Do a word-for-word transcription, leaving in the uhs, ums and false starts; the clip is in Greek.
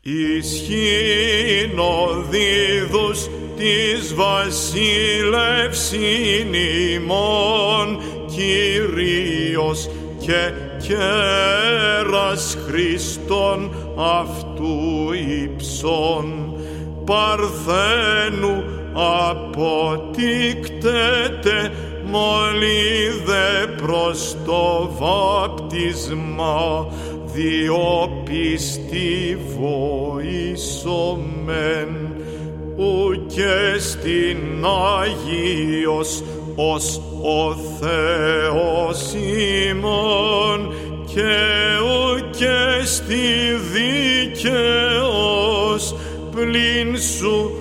Ισχύν ο δίδους της βασίλευσιν ημών, Κύριος και κέρας Χριστόν αυτού υψών, Παρθένου αποτίκτεται μολύδε προς το βάπτισμα, διό πίστη βοήσομεν, ουκ στην Αγίος ως ο Θεός ημών, και ουκ στη δίκαιος πλην σου